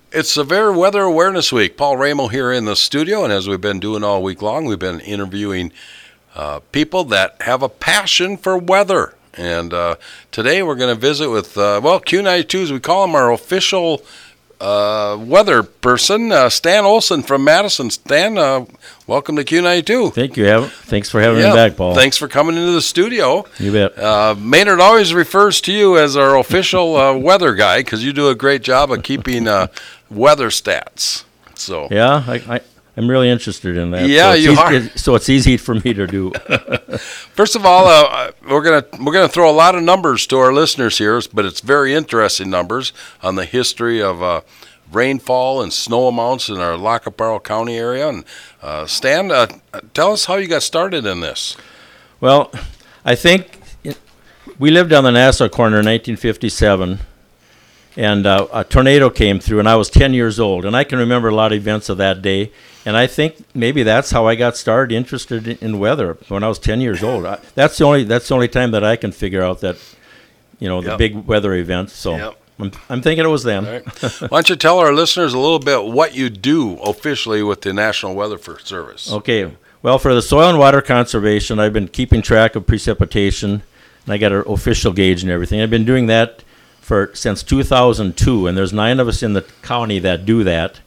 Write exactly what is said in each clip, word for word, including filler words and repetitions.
It's Severe Weather Awareness Week. Paul Ramo here in the studio, and as we've been doing all week long, we've been interviewing uh, people that have a passion for weather. And uh, today we're going to visit with, uh, well, Q ninety-two, as we call him, our official uh, weather person, uh, Stan Olson from Madison. Stan, uh, welcome to Q ninety-two. Thank you. Thanks for having yeah, me back, Paul. Thanks for coming into the studio. You bet. Uh, Maynard always refers to you as our official uh, weather guy because you do a great job of keeping uh, weather stats. So yeah, I, I, I'm really interested in that. Yeah, so it's you easy, are. it- So it's easy for me to do. First of all, uh, we're gonna we're gonna throw a lot of numbers to our listeners here, but it's very interesting numbers on the history of uh, rainfall and snow amounts in our Lacaparo County area. And uh, Stan, uh, tell us how you got started in this. Well, I think it, we lived on the Nassau corner in nineteen fifty-seven, and uh, a tornado came through, and I was ten years old, and I can remember a lot of events of that day. And I think maybe that's how I got started interested in, in weather when I was ten years old. I, that's the only that's the only time that I can figure out that, you know, the Yep. big weather events. So Yep. I'm, I'm thinking it was them. All right. Why don't you tell our listeners a little bit what you do officially with the National Weather Service? Okay. Well, for the soil and water conservation, I've been keeping track of precipitation, and I got an official gauge and everything. I've been doing that for since two thousand two, and there's nine of us in the county that do that.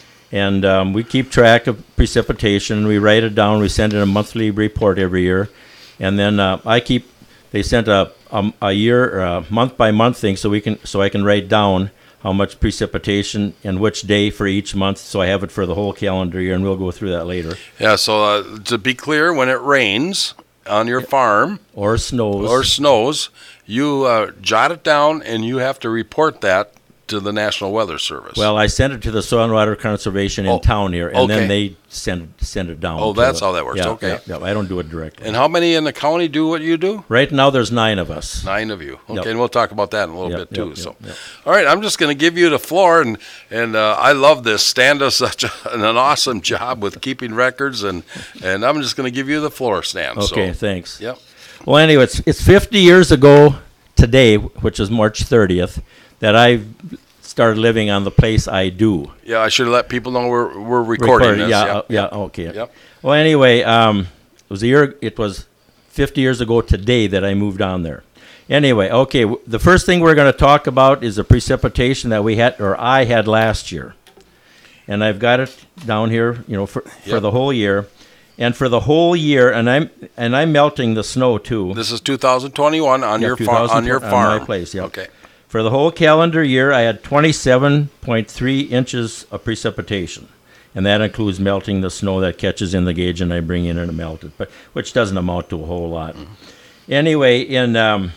And um, we keep track of precipitation. We write it down. We send in a monthly report every year, and then uh, I keep. They sent a a, a year, uh, month by month thing, so we can so I can write down how much precipitation and which day for each month, so I have it for the whole calendar year, and we'll go through that later. Yeah, so uh, to be clear, when it rains on your farm Or snows. or snows, you uh, jot it down and you have to report that to the National Weather Service. Well, I send it to the soil and water conservation in Oh, town here, and okay. then they send send it down. Oh, to that's the- how that works. Yeah, Okay. Yeah, yeah, I don't do it directly. and how many in the county do what you do? Right now, there's nine of us. Nine of you. Okay, Yep. and we'll talk about that in a little Yep, bit too. yep, so, yep, yep. all right, I'm just going to give you the floor, and and uh, I love this. Stan does such a, an awesome job with keeping records, and and I'm just going to give you the floor, Stan. Okay, So, thanks. yep. Well, anyway, it's it's fifty years ago today, which is March thirtieth, that I started living on the place I do. Yeah, I should let people know we're we're recording Recorded, this. yeah, Yep. uh, yeah, okay. Yep. Well, anyway, um, it was a year. It was fifty years ago today that I moved on there. Anyway, okay. W- the first thing we're going to talk about is the precipitation that we had, or I had last year, and I've got it down here. You know, for for Yep. the whole year, and for the whole year, and I'm and I'm melting the snow too. This is two thousand twenty-one on Yeah, your farm. On your on farm. my place, yeah. Okay. For the whole calendar year, I had twenty-seven point three inches of precipitation. And that includes melting the snow that catches in the gauge and I bring in and melt it, but which doesn't amount to a whole lot. Anyway, in um,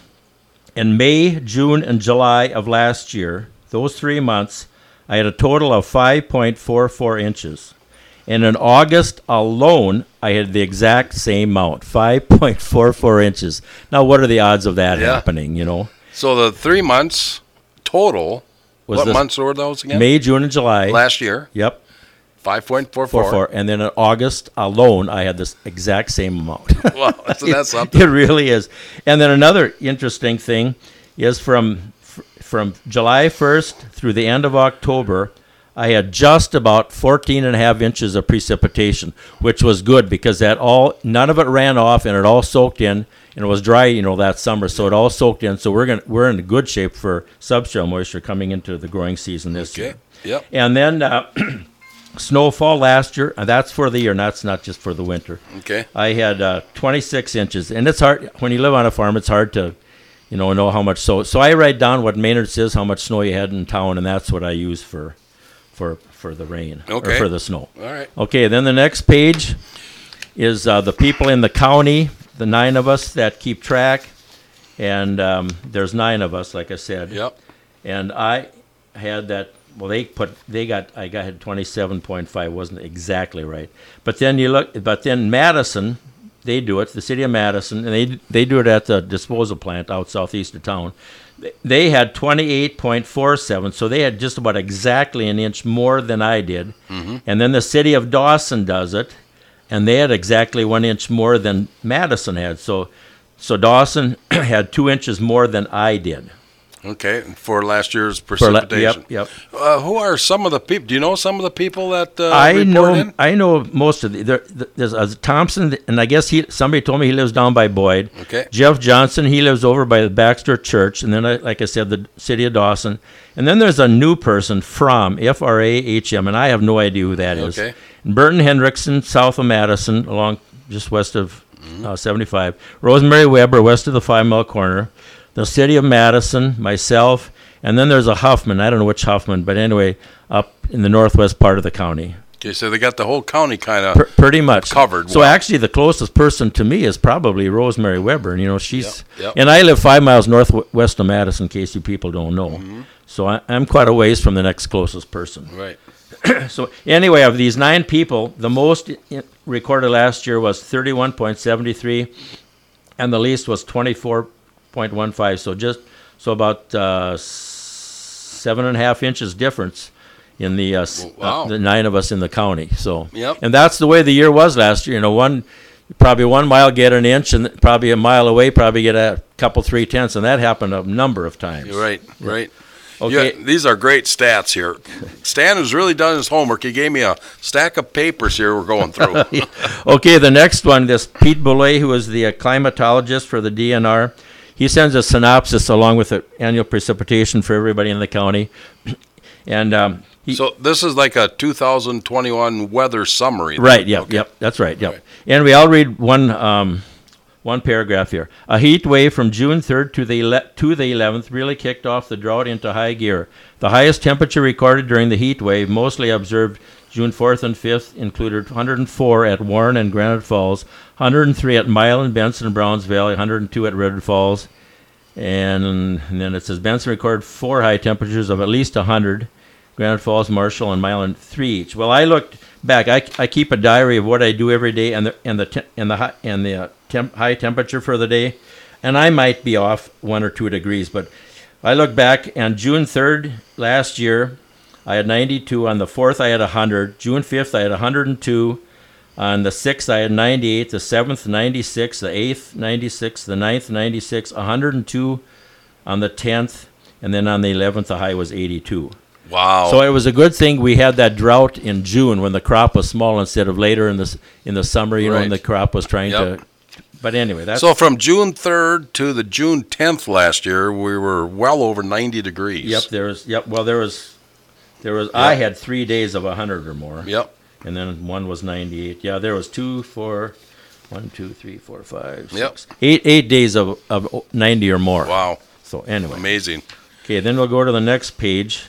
in May, June, and July of last year, those three months, I had a total of five point four four inches. And in August alone, I had the exact same amount, five point four four inches. Now, what are the odds of that Yeah. happening, you know? So the three months total. Was what this months were those again? May, June, and July. Last year, Yep. five point four Four, four. four. And then in August alone, I had this exact same amount. Wow, so that's something. It really is. And then another interesting thing is from f- from July first through the end of October, I had just about fourteen and a half inches of precipitation, which was good because that all none of it ran off and it all soaked in, and it was dry, you know, that summer, so it all soaked in. So we're gonna we're in good shape for subsoil moisture coming into the growing season this Okay. year. Yep. And then uh, snowfall last year, and that's for the year, and that's not just for the winter. Okay. I had uh, twenty-six inches, and it's hard when you live on a farm. It's hard to, you know, know how much. So, so I write down what Maynard says, how much snow you had in town, and that's what I use for, for, for the rain Okay. or for the snow. All right. Okay. Then the next page is uh, the people in the county, the nine of us that keep track, and um, there's nine of us, like I said. Yep. And I had that. Well, they put they got I got had twenty-seven point five, wasn't exactly right. But then you look, but then Madison, they do it. The city of Madison, and they they do it at the disposal plant out southeast of town. They- They had twenty-eight point four seven, so they had just about exactly an inch more than I did. And then the city of Dawson does it, and they had exactly one inch more than Madison had. So, so Dawson had two inches more than I did. Okay, for last year's For la- precipitation. yep, yep. Uh, who are some of the people? Do you know some of the people that uh, I report know in? I know most of the there, there's uh, Thompson, and I guess he somebody told me he lives down by Boyd. Okay. Jeff Johnson, he lives over by the Baxter Church, and then I, like I said, the city of Dawson, and then there's a new person from F R A H M, and I have no idea who that is. Okay. And Burton Hendrickson, south of Madison, along just west of uh, seventy-five. Rosemary Weber, west of the Five Mile Corner. The city of Madison, myself. And then there's a Huffman. I don't know which Huffman, but anyway, up in the northwest part of the county. Okay, so they got the whole county kind of P- pretty much covered. So Wow. actually, the closest person to me is probably Rosemary Weber. And, you know, she's Yep, yep. and I live five miles northwest of Madison, in case you people don't know. Mm-hmm. So I, I'm quite a ways from the next closest person. Right. So anyway, of these nine people, the most i- recorded last year was thirty-one point seven three, and the least was twenty-four point one five. So just so about uh, seven and a half inches difference in the uh, s- Wow. uh, the nine of us in the county. So Yep. and that's the way the year was last year. You know, one probably one mile get an inch, and probably a mile away probably get a couple three tenths, and that happened a number of times. You're right. Right. Okay. Yeah, these are great stats here. Stan has really done his homework. He gave me a stack of papers here we're going through. Okay, the next one, this Pete Boulay, who is the uh, climatologist for the D N R, he sends a synopsis along with the annual precipitation for everybody in the county. And um, he, So this is like a two thousand twenty-one weather summary. then. right, yep, Okay. yep, that's right, yep. Right. And we all read one um, one paragraph here. A heat wave from June third to the ele- to the eleventh really kicked off the drought into high gear. The highest temperature recorded during the heat wave, mostly observed June fourth and fifth, included one hundred four at Warren and Granite Falls, one hundred three at Milan, Benson, and Browns Valley, one hundred two at Redwood Falls. And, and then it says Benson recorded four high temperatures of at least one hundred. Granite Falls, Marshall, and Milan three each. Well, I looked back. I, I keep a diary of what I do every day and the and the te- and the high, and the uh, temp, high temperature for the day, and I might be off one or two degrees. But I look back, and June third last year, I had ninety-two. On the fourth, I had one hundred. June fifth, I had one hundred two. On the sixth, I had ninety-eight. The seventh, ninety-six. The eighth, ninety-six. The ninth, ninety-six. one hundred two on the tenth, and then on the eleventh, the high was eighty-two. Wow. So it was a good thing we had that drought in June when the crop was small instead of later in the s- in the summer, you know, when Right. the crop was trying Yep. to. But anyway, that's So from June third to the June tenth last year, we were well over ninety degrees. yep. There was yep. Well, there was there was I had three days of a hundred or more. Yep. And then one was ninety-eight. Yeah, there was two, four, one, two, three, four, five, Yep. six, eight, eight days of of ninety or more. Wow. So anyway, Amazing. okay. Then we'll go to the next page,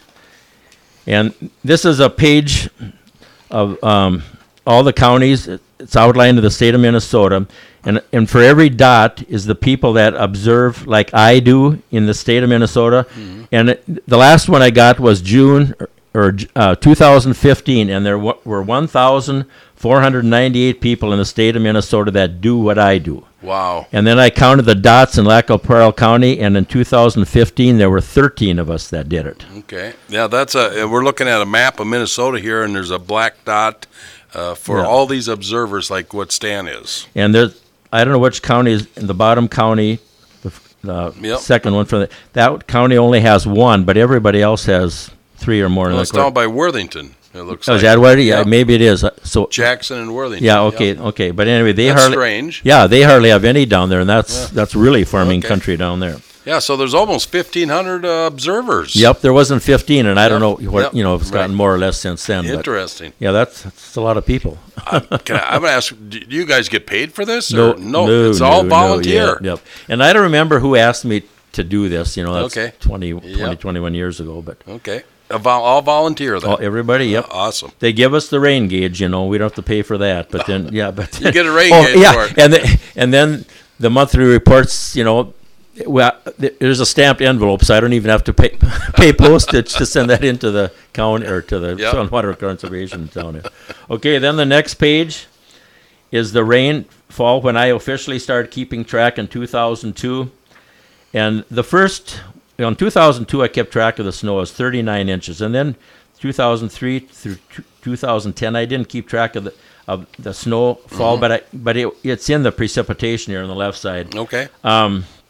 and this is a page of um, all the counties. It- It's outlined in the state of Minnesota, and and for every dot is the people that observe like I do in the state of Minnesota. And it, the last one I got was June or, or uh, two thousand fifteen, and there wa- were one thousand four hundred ninety-eight people in the state of Minnesota that do what I do. Wow. And then I counted the dots in Lac-Opérel County, and in two thousand fifteen there were thirteen of us that did it. Okay. Yeah, that's a. We're looking at a map of Minnesota here, and there's a black dot uh, for Yeah. all these observers, like what Stan is. And there's, I don't know which county is in the bottom county, the, f- the Yep. second one from the, that county only has one, but everybody else has three or more. in Well, the it's court. down by Worthington. It looks Oh, like. is that what? Yeah, Yep. maybe it is. Uh, So Jackson and Worthington. yeah, Yep. okay, okay. But anyway, they That's hardly. strange. Yeah, they hardly have any down there, and that's that's really farming Okay. country down there. Yeah, so there's almost fifteen hundred uh, observers. Yep, there wasn't fifteen, and I don't know Yep, what yep, you know if it's gotten right. more or less since then. But Interesting. yeah, that's, that's a lot of people. I'm, can I, I'm going to ask, do you guys get paid for this? No, Or? No, it's all no, volunteer. yeah, yep. And I don't remember who asked me to do this. You know, that's Okay. twenty, twenty, Yep. twenty-one years ago. But Okay. A vol- all volunteer then. all, everybody, yep. Awesome. They give us the rain gauge. You know, we don't have to pay for that. But then, yeah, but You get a rain oh, gauge yeah, for it. and then, and then the monthly reports. You know, well, th- there's a stamped envelope, so I don't even have to pay pay postage to send that into the county or to the Yep. Soil and Water Conservation County. Okay, then the next page is the rainfall when I officially started keeping track in two thousand two. And the first, in two thousand two, I kept track of the snow as thirty-nine inches. And then two thousand three through t- two thousand ten, I didn't keep track of the of the snowfall, Mm-hmm. but I, but it, it's in the precipitation here on the left side. Okay. Um,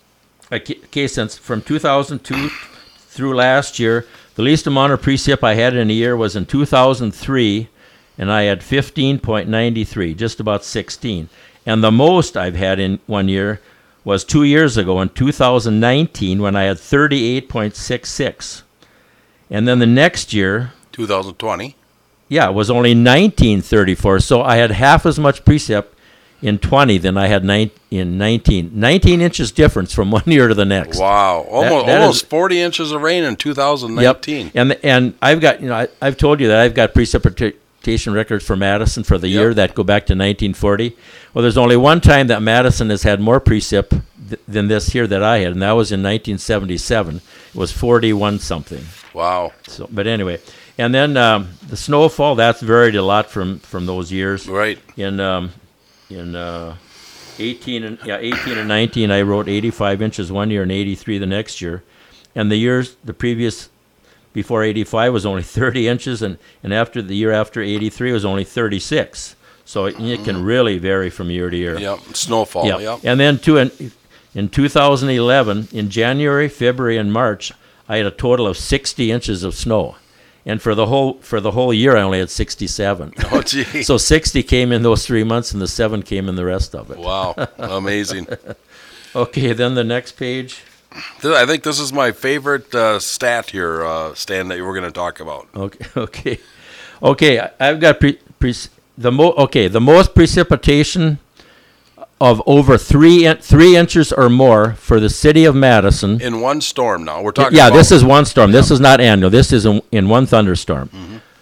Okay, since from two thousand two through last year, the least amount of precip I had in a year was in two thousand three, and I had fifteen point nine three, just about sixteen. And the most I've had in one year was two years ago in two thousand nineteen when I had thirty-eight point six six. And then the next year, two thousand twenty. Yeah, it was only nineteen thirty-four. So I had half as much precip in twenty than I had nine, in nineteen. nineteen inches difference from one year to the next. Wow, almost, That- that almost is- forty inches of rain in two thousand nineteen. Yep. And and I've got, you know, I, I've told you that I've got precipitation records for Madison for the Yep. year that go back to nineteen forty. Well, there's only one time that Madison has had more precip th- than this here that I had, and that was in nineteen seventy-seven. It was forty-one something. Wow, So, but anyway, and then um, the snowfall, that's varied a lot from from those years. right. In um, in uh, eighteen and yeah eighteen and nineteen, I wrote eighty-five inches one year and eighty-three the next year, and the years the previous before eighty-five was only thirty inches, and, and after the year after eighty-three was only thirty-six. So it, it can really vary from year to year. Yep, snowfall. Yeah. Yep. And then to in, in two thousand eleven, in January, February, and March, I had a total of sixty inches of snow, and for the whole for the whole year, I only had sixty-seven. Oh, gee. So sixty came in those three months, and the seven came in the rest of it. Wow, amazing. Okay, then the next page. Th- I think this is my favorite uh, stat here, uh, Stan, that we're going to talk about. Okay, okay, okay. I- I've got pre, pre, the mo. Okay, the most precipitation of over three in, three inches or more for the city of Madison. In one storm now. We're talking Yeah, about. this is one storm. This is not annual. This is in, in one thunderstorm.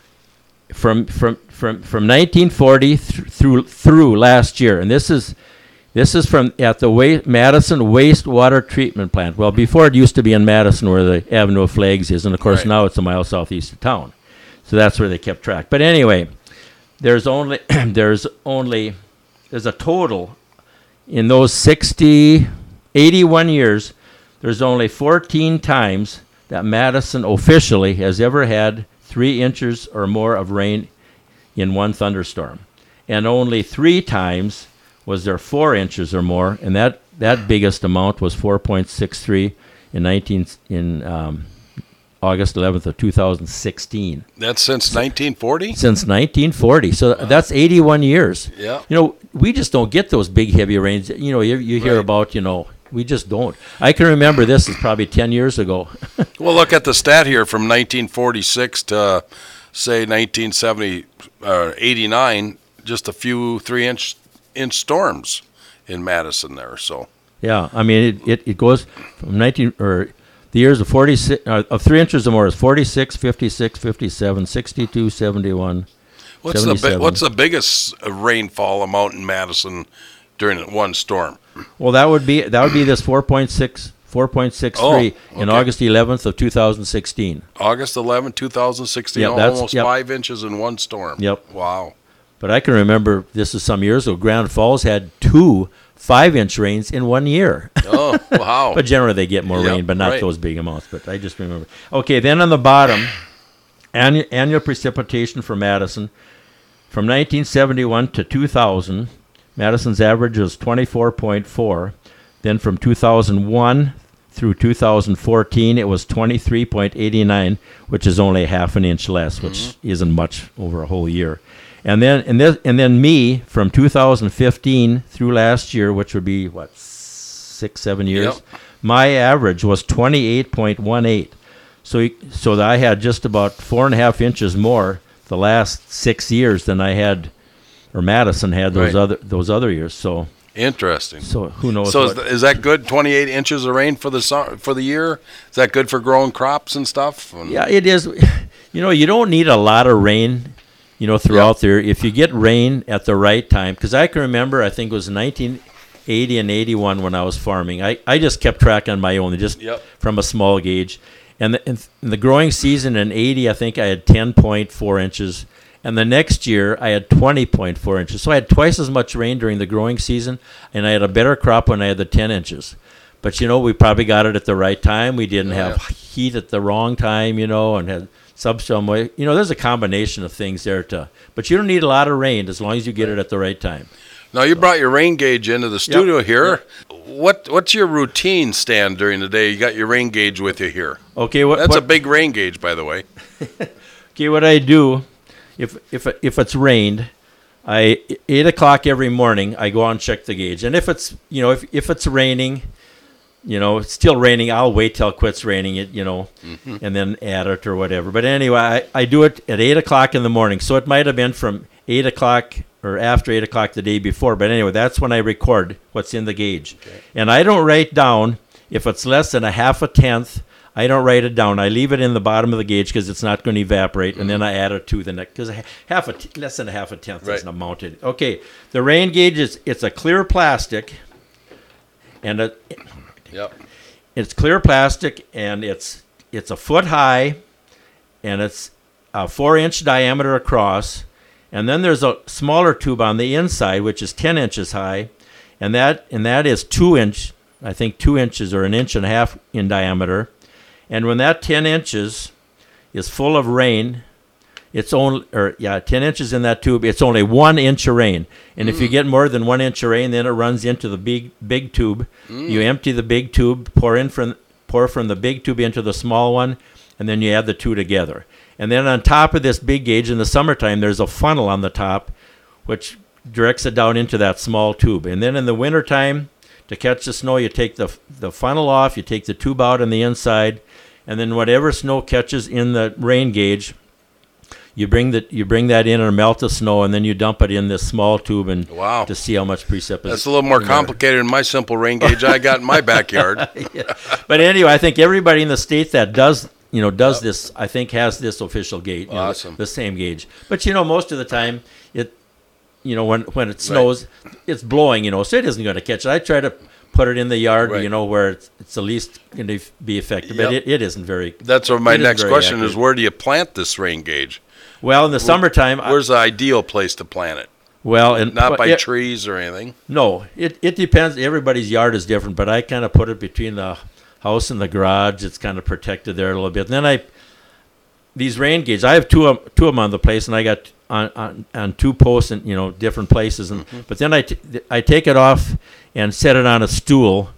From from from from nineteen forty th- through through last year, and this is this is from at the wa- Madison wastewater treatment plant. Well, before it used to be in Madison, where the Avenue of Flags is, and of course Right. now it's a mile southeast of town. So that's where they kept track. But anyway, there's only there's only there's a total in those sixty, eighty-one years. There's only fourteen times that Madison officially has ever had three inches or more of rain in one thunderstorm. And only three times was there four inches or more, and that, that biggest amount was four point six three in nineteen in um, August eleventh of two thousand sixteen. That's since nineteen forty? Since nineteen forty, so that's eighty-one years. Yeah. You know, we just don't get those big heavy rains. You know, you, you hear Right. about, you know, we just don't. I can remember this is probably ten years ago. Well, look at the stat here from nineteen forty-six to, say, nineteen seventy, uh, eighty-nine, just a few three-inch inch storms in Madison there. So, Yeah, I mean, it, it, it goes from nineteen, or the years of forty-six, uh, of three inches or more is forty-six, fifty-six, fifty-seven, sixty-two, seventy-one, what's the bi- seventy-seven. what's the biggest uh, rainfall amount in Madison during one storm? Well, that would be, that would be this four point six, four point six three Oh, in okay. August eleventh of two thousand sixteen. August eleventh, two thousand sixteen, Yep, that's- almost yep. five inches in one storm. Yep. Wow. But I can remember, this is some years ago, Grand Falls had two five-inch rains in one year. Oh, wow. But generally they get more Yep, rain, but not right. those big amounts. But I just remember. Okay, then on the bottom, annual, annual precipitation for Madison from nineteen seventy-one to two thousand. Madison's average was twenty-four point four. Then from two thousand one through two thousand fourteen, it was twenty-three point eight nine, which is only half an inch less, which Mm-hmm. isn't much over a whole year. And then and this and then me from two thousand fifteen through last year, which would be what six seven years. Yep. My average was twenty-eight point one eight. So you- so that I had just about four and a half inches more the last six years than I had, or Madison had those Right. other those other years. So Interesting. so who knows? So is, what, th- is that good? twenty-eight inches of rain for the su- for the year? Is that good for growing crops and stuff? And- yeah, it is. You know, you don't need a lot of rain, you know, throughout there. If you get rain at the right time, because I can remember, I think it was nineteen eighty and eighty-one when I was farming. I, I just kept track on my own, just Yep. from a small gauge. And the, in the growing season in eighty, I think I had ten point four inches. And the next year, I had twenty point four inches. So I had twice as much rain during the growing season, and I had a better crop when I had the ten inches. But, you know, we probably got it at the right time. We didn't Yeah. have heat at the wrong time, you know, and had subsoil moisture. You know, there's a combination of things there. to. But you don't need a lot of rain as long as you get it at the right time. Now, you brought your rain gauge into the studio yep. here. Yep. What What's your routine, Stan, during the day? You got your rain gauge with you here. Okay. What, That's what, a big rain gauge, by the way. Okay, what I do, if if if it's rained, I eight o'clock every morning I go out and check the gauge, and if it's you know if if it's raining, you know it's still raining, I'll wait till it quits raining, it you know, mm-hmm. and then add it or whatever. But anyway, I, I do it at eight o'clock in the morning, so it might have been from eight o'clock or after eight o'clock the day before. But anyway, that's when I record what's in the gauge, okay. And I don't write down if it's less than a half a tenth. I don't write it down. I leave it in the bottom of the gauge because it's not going to evaporate, mm-hmm. and then I add it to the next because half a t- less than a half a tenth right. doesn't amount to it. Okay, the rain gauge is it's a clear plastic, and a, yep, it's clear plastic, and it's it's a foot high, and it's a four inch diameter across, and then there's a smaller tube on the inside which is ten inches high, and that and that is two inch, I think two inches or an inch and a half in diameter. And when that ten inches is full of rain, it's only, or yeah, ten inches in that tube, it's only one inch of rain. And mm. if you get more than one inch of rain, then it runs into the big big tube. Mm. You empty the big tube, pour in from pour from the big tube into the small one, and then you add the two together. And then on top of this big gauge in the summertime, there's a funnel on the top, which directs it down into that small tube. And then in the wintertime, to catch the snow, you take the the funnel off, you take the tube out on the inside, and then whatever snow catches in the rain gauge, you bring the you bring that in and melt the snow, and then you dump it in this small tube and wow. to see how much precip is. That's a little more complicated than my simple rain gauge I got in my backyard. Yeah. But anyway, I think everybody in the state that does you know does yep. this, I think, has this official gauge, you awesome. know, the, the same gauge. But you know, most of the time it you know when when it snows, right. it's blowing, you know, so it isn't going to catch it. I try to put it in the yard, right. you know, where it's, it's the least going to be effective. Yep. But it, it isn't very. That's what my next question accurate. is. Where do you plant this rain gauge? Well, in the Where, summertime, where's I, the ideal place to plant it? Well, and not by it, trees or anything. No, it it depends. Everybody's yard is different, but I kind of put it between the house and the garage. It's kind of protected there a little bit. And then I these rain gauges. I have two of, two of them on the place, and I got on on, on two posts in you know different places. And mm-hmm. but then I t- I take it off and set it on a stool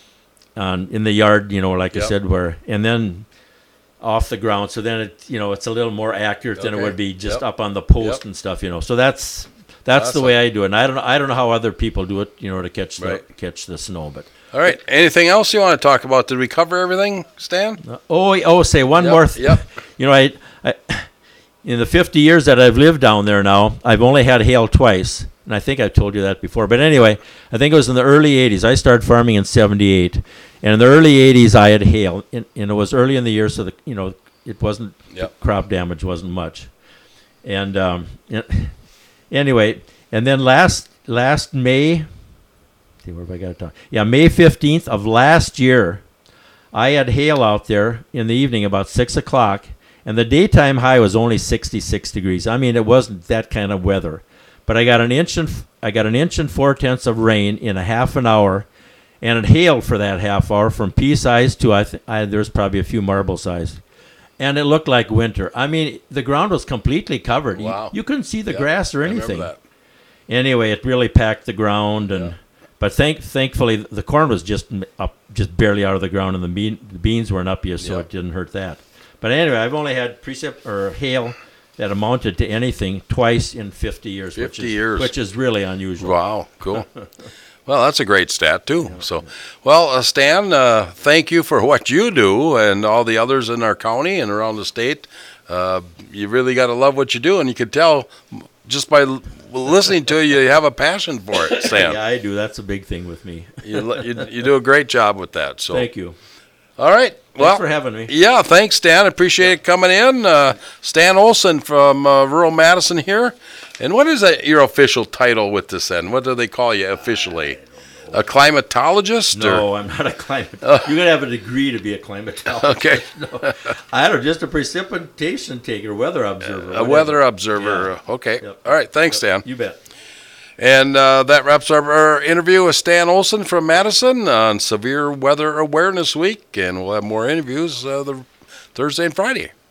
on in the yard, you know, like yep. I said, where and then off the ground. So then it, you know, it's a little more accurate okay. than it would be just yep. up on the post yep. and stuff, you know. So that's that's awesome. the way I do it. And I don't I don't know how other people do it, you know, to catch the right. catch the snow. But all right, anything else you want to talk about? Did we cover everything, Stan? Uh, oh, oh, say one yep. more. Th- yep. You know, I, I in the fifty years that I've lived down there now, I've only had hail twice. And I think I've told you that before. But anyway, I think it was in the early eighties. I started farming in seventy-eight. And in the early eighties, I had hail. And, and it was early in the year, so the, you know, it wasn't, yep. crop damage wasn't much. And um, anyway, and then last last May, see where have I got to talk? Yeah, May fifteenth of last year, I had hail out there in the evening about six o'clock. And the daytime high was only sixty-six degrees. I mean, it wasn't that kind of weather. But I got an inch and I got an inch and four tenths of rain in a half an hour, and it hailed for that half hour from pea size to I, th- I there's probably a few marble size, and it looked like winter. I mean, the ground was completely covered. Wow. You, you couldn't see the yep. grass or I anything. remember that. Anyway, it really packed the ground, and yeah. but thank thankfully the corn was just up, just barely out of the ground, and the, bean, the beans weren't up yet, so yep. it didn't hurt that. But anyway, I've only had precip or hail that amounted to anything twice in fifty years. fifty which is, years. Which is really unusual. Wow, cool. Well, that's a great stat, too. Yeah. So, well, uh, Stan, uh, thank you for what you do and all the others in our county and around the state. Uh, you really got to love what you do, and you can tell just by l- listening to you, you have a passion for it, Stan. Yeah, I do. That's a big thing with me. you, you you do a great job with that. So thank you. All right. Well, thanks for having me. Yeah, thanks, Stan. Appreciate it coming in. Uh, Stan Olson from uh, rural Madison here. And what is that, your official title with this then? What do they call you officially? A climatologist? No, or? I'm not a climatologist. Uh, You're going to have a degree to be a climatologist. Okay. No. I don't know, just a precipitation taker, weather observer. Uh, a weather observer. Yeah. Okay. Yep. All right. Thanks, yep. Stan. You bet. And uh, that wraps up our interview with Stan Olson from Madison on Severe Weather Awareness Week. And we'll have more interviews uh, the Thursday and Friday.